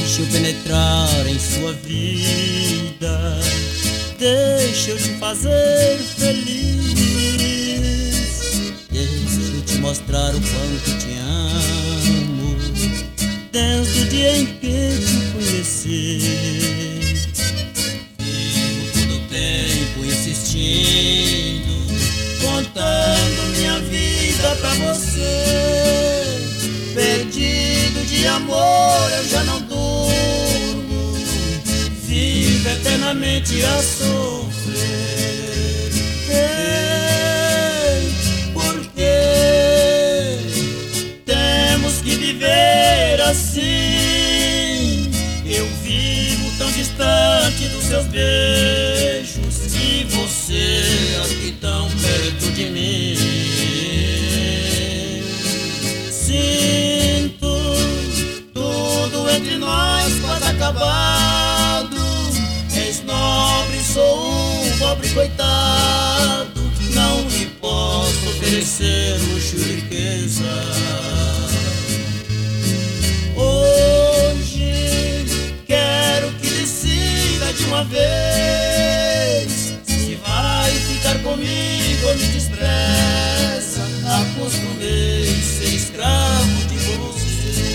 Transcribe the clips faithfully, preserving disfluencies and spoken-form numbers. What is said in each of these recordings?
Deixa eu penetrar em sua vida, deixa eu te fazer feliz, deixa eu te mostrar o quanto te amo, desde o dia em que te conheci. Vivo todo o tempo insistindo, contando minha vida pra você. Perdido de amor eu já não durmo, vivo eternamente a sofrer. Ei, por que temos que viver assim? Eu vivo tão distante dos seus beijos e você aqui tão perto de mim. Sinto tudo entre nós quase acabado. És nobre, sou um pobre coitado. Não lhe posso oferecer luxo e riqueza. Hoje quero que decida de uma vez se vai ficar comigo ou me despreza. Acostumei ser escravo de você.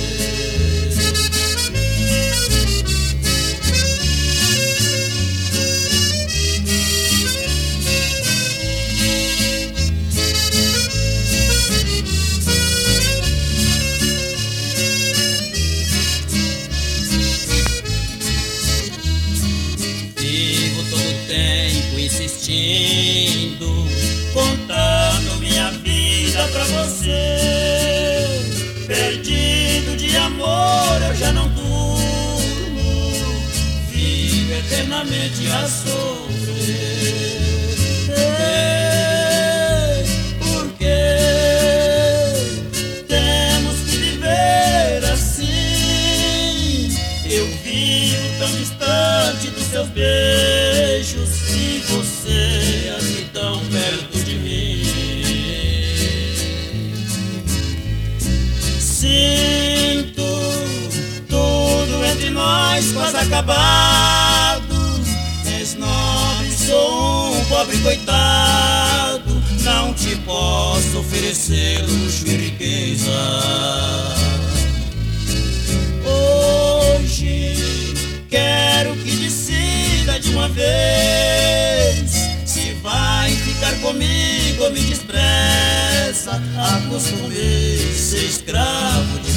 Vivo todo o tempo insistindo, contando minha vida pra você. Perdido de amor eu já não durmo, vivo eternamente a sofrer. Ei, por que temos que viver assim? Eu vivo tão distante dos seus beijos e você aqui tão perto de mim. Sinto tudo entre nós quase acabado. És nobre, sou um pobre coitado. Não te posso oferecer luxo e riqueza. Hoje quero que decida de uma vez se vai ficar comigo ou me despreza. Acostumei ser escravo de